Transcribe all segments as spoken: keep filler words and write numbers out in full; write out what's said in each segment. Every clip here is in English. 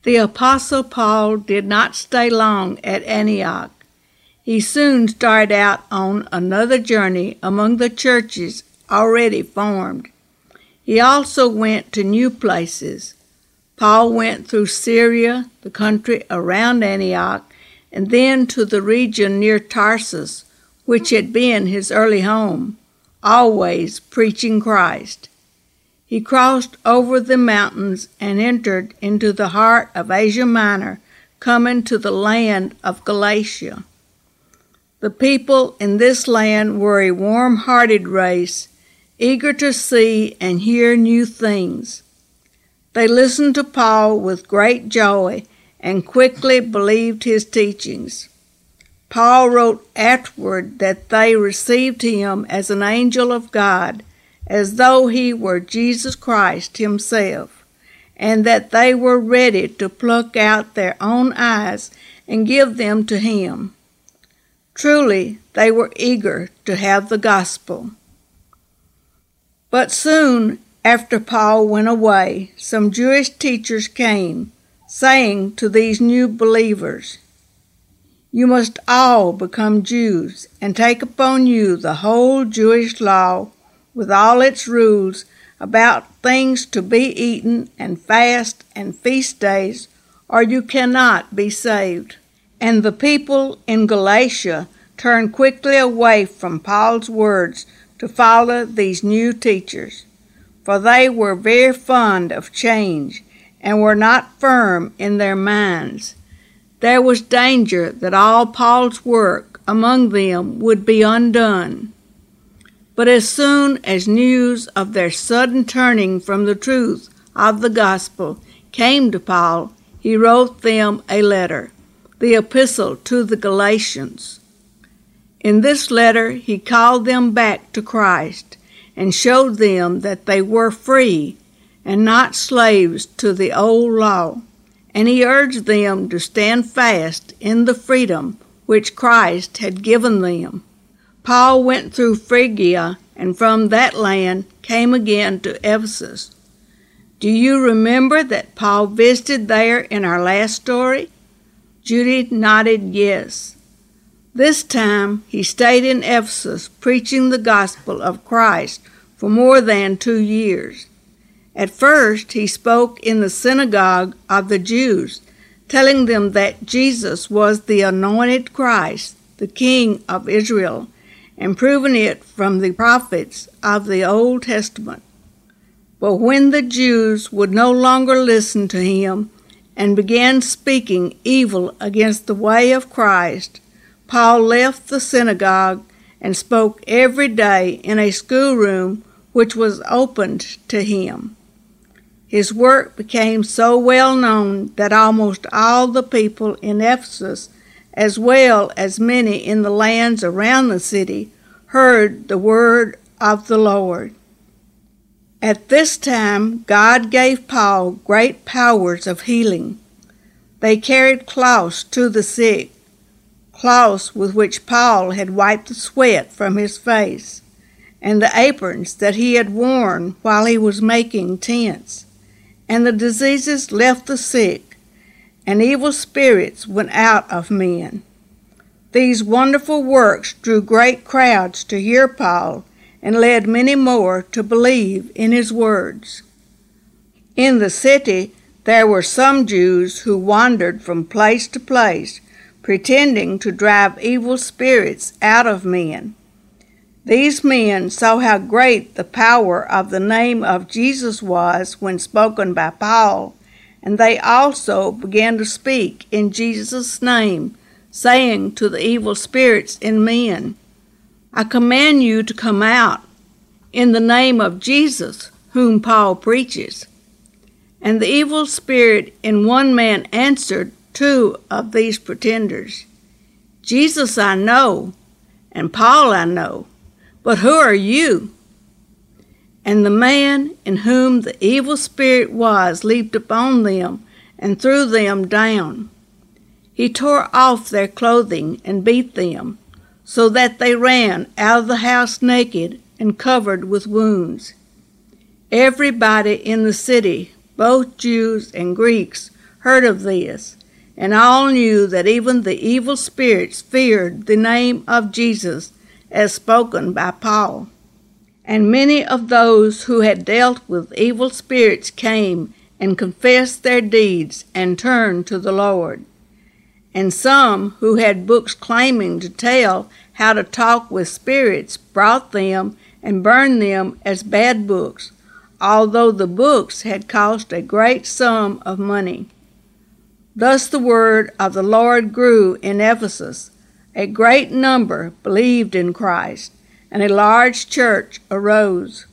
The Apostle Paul did not stay long at Antioch. He soon started out on another journey among the churches already formed. He also went to new places. Paul went through Syria, the country around Antioch, and then to the region near Tarsus, which had been his early home, always preaching Christ. He crossed over the mountains and entered into the heart of Asia Minor, coming to the land of Galatia. The people in this land were a warm-hearted race, eager to see and hear new things. They listened to Paul with great joy and quickly believed his teachings. Paul wrote afterward that they received him as an angel of God, as though he were Jesus Christ himself, and that they were ready to pluck out their own eyes and give them to him. Truly, they were eager to have the gospel. But soon after Paul went away, some Jewish teachers came, saying to these new believers, "You must all become Jews and take upon you the whole Jewish law with all its rules about things to be eaten and fast and feast days, or you cannot be saved." And the people in Galatia turned quickly away from Paul's words to follow these new teachers, for they were very fond of change and were not firm in their minds. There was danger that all Paul's work among them would be undone. But as soon as news of their sudden turning from the truth of the gospel came to Paul, he wrote them a letter, the Epistle to the Galatians. In this letter he called them back to Christ and showed them that they were free and not slaves to the old law, and he urged them to stand fast in the freedom which Christ had given them. Paul went through Phrygia, and from that land came again to Ephesus. Do you remember that Paul visited there in our last story? Judy nodded yes. This time he stayed in Ephesus preaching the gospel of Christ for more than two years. At first he spoke in the synagogue of the Jews, telling them that Jesus was the anointed Christ, the King of Israel, and proving it from the prophets of the Old Testament. But when the Jews would no longer listen to him and began speaking evil against the way of Christ, Paul left the synagogue and spoke every day in a schoolroom which was opened to him. His work became so well known that almost all the people in Ephesus, as well as many in the lands around the city, heard the word of the Lord. At this time, God gave Paul great powers of healing. They carried cloths to the sick, cloths with which Paul had wiped the sweat from his face, and the aprons that he had worn while he was making tents. And the diseases left the sick, and evil spirits went out of men. These wonderful works drew great crowds to hear Paul, and led many more to believe in his words. In the city there were some Jews who wandered from place to place, pretending to drive evil spirits out of men. These men saw how great the power of the name of Jesus was when spoken by Paul, and they also began to speak in Jesus' name, saying to the evil spirits in men, "I command you to come out in the name of Jesus, whom Paul preaches." And the evil spirit in one man answered two of these pretenders, "Jesus I know, and Paul I know, but who are you?" And the man in whom the evil spirit was leaped upon them and threw them down. He tore off their clothing and beat them, so that they ran out of the house naked and covered with wounds. Everybody in the city, both Jews and Greeks, heard of this, and all knew that even the evil spirits feared the name of Jesus as spoken by Paul. And many of those who had dealt with evil spirits came and confessed their deeds and turned to the Lord. And some who had books claiming to tell how to talk with spirits brought them and burned them as bad books, although the books had cost a great sum of money. Thus the word of the Lord grew in Ephesus. A great number believed in Christ, and a large church arose.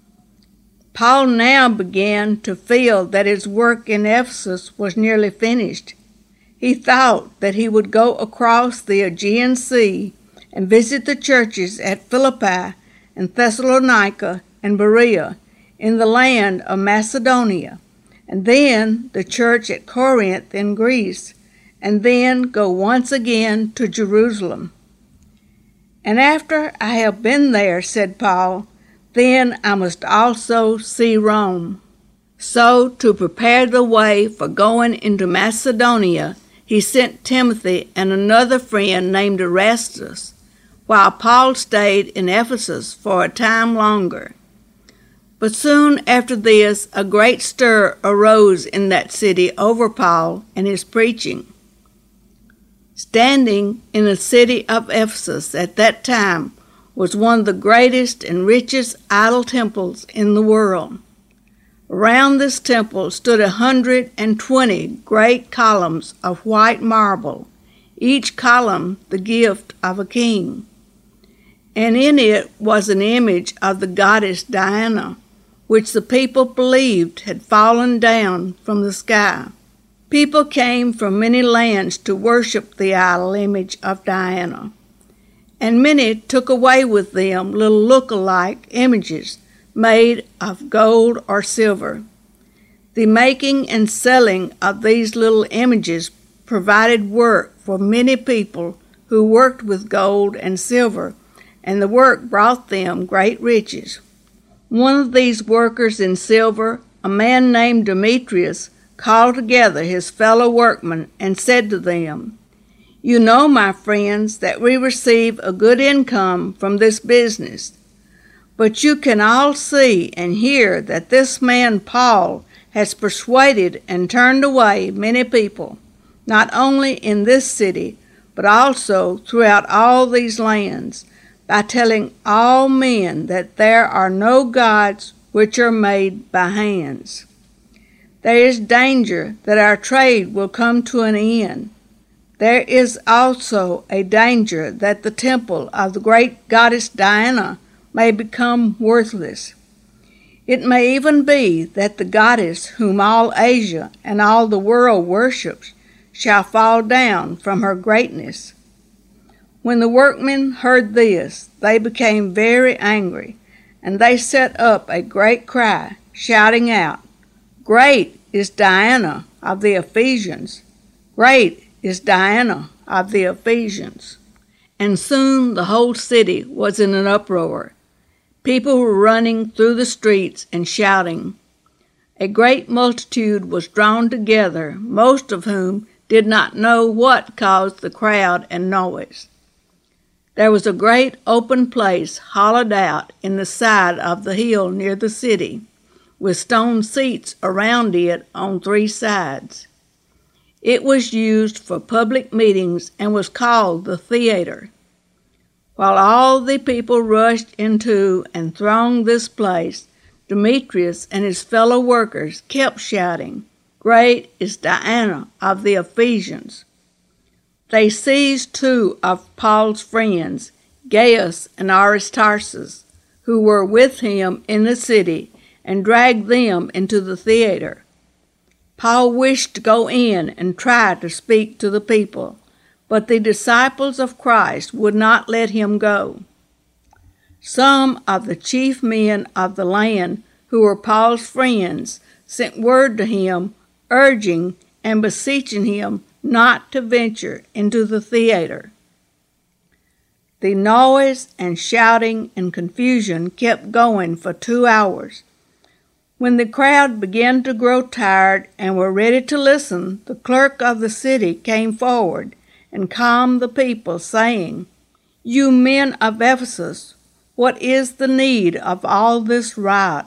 Paul now began to feel that his work in Ephesus was nearly finished. He thought that he would go across the Aegean Sea and visit the churches at Philippi and Thessalonica and Berea in the land of Macedonia, and then the church at Corinth in Greece, and then go once again to Jerusalem. And after I have been there, said Paul, then I must also see Rome. So, to prepare the way for going into Macedonia, he sent Timothy and another friend named Erastus, while Paul stayed in Ephesus for a time longer. But soon after this, a great stir arose in that city over Paul and his preaching. Standing in the city of Ephesus at that time was one of the greatest and richest idol temples in the world. Around this temple stood a hundred and twenty great columns of white marble, each column the gift of a king. And in it was an image of the goddess Diana, which the people believed had fallen down from the sky. People came from many lands to worship the idol image of Diana, and many took away with them little look-alike images made of gold or silver. The making and selling of these little images provided work for many people who worked with gold and silver, and the work brought them great riches. One of these workers in silver, a man named Demetrius, called together his fellow workmen and said to them, You know, my friends, that we receive a good income from this business. But you can all see and hear that this man Paul has persuaded and turned away many people, not only in this city, but also throughout all these lands, by telling all men that there are no gods which are made by hands. There is danger that our trade will come to an end. There is also a danger that the temple of the great goddess Diana may become worthless. It may even be that the goddess whom all Asia and all the world worships shall fall down from her greatness. When the workmen heard this, they became very angry, and they set up a great cry, shouting out, Great is Diana of the Ephesians! Great is Diana of the Ephesians! And soon the whole city was in an uproar. People were running through the streets and shouting. A great multitude was drawn together, most of whom did not know what caused the crowd and noise. There was a great open place hollowed out in the side of the hill near the city, with stone seats around it on three sides. It was used for public meetings and was called the theater. While all the people rushed into and thronged this place, Demetrius and his fellow workers kept shouting, Great is Diana of the Ephesians! They seized two of Paul's friends, Gaius and Aristarchus, who were with him in the city, and dragged them into the theater. Paul wished to go in and try to speak to the people, but the disciples of Christ would not let him go. Some of the chief men of the land, who were Paul's friends, sent word to him, urging and beseeching him not to venture into the theater. The noise and shouting and confusion kept going for two hours. When the crowd began to grow tired and were ready to listen, the clerk of the city came forward and calmed the people, saying, "You men of Ephesus, what is the need of all this riot?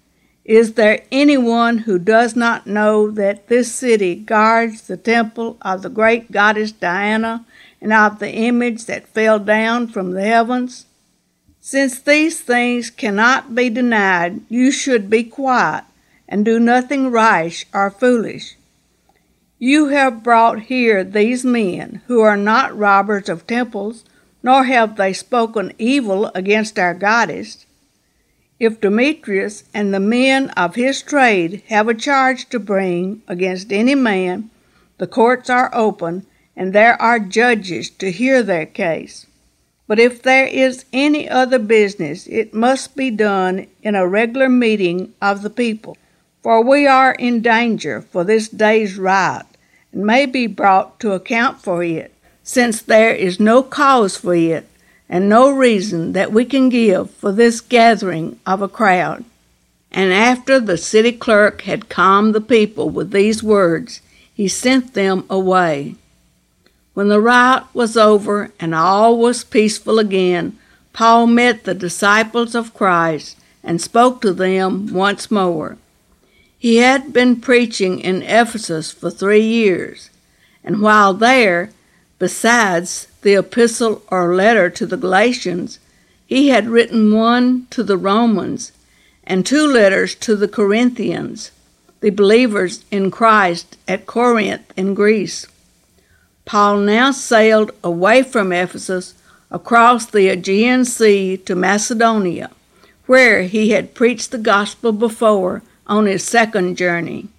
Is there anyone who does not know that this city guards the temple of the great goddess Diana and of the image that fell down from the heavens? Since these things cannot be denied, you should be quiet and do nothing rash or foolish. You have brought here these men, who are not robbers of temples, nor have they spoken evil against our goddess. If Demetrius and the men of his trade have a charge to bring against any man, the courts are open, and there are judges to hear their case. But if there is any other business, it must be done in a regular meeting of the people. For we are in danger for this day's riot, and may be brought to account for it, since there is no cause for it, and no reason that we can give for this gathering of a crowd." And after the city clerk had calmed the people with these words, he sent them away. When the riot was over and all was peaceful again, Paul met the disciples of Christ and spoke to them once more. He had been preaching in Ephesus for three years, and while there, besides the epistle or letter to the Galatians, he had written one to the Romans and two letters to the Corinthians, the believers in Christ at Corinth in Greece. Paul now sailed away from Ephesus across the Aegean Sea to Macedonia, where he had preached the gospel before on his second journey.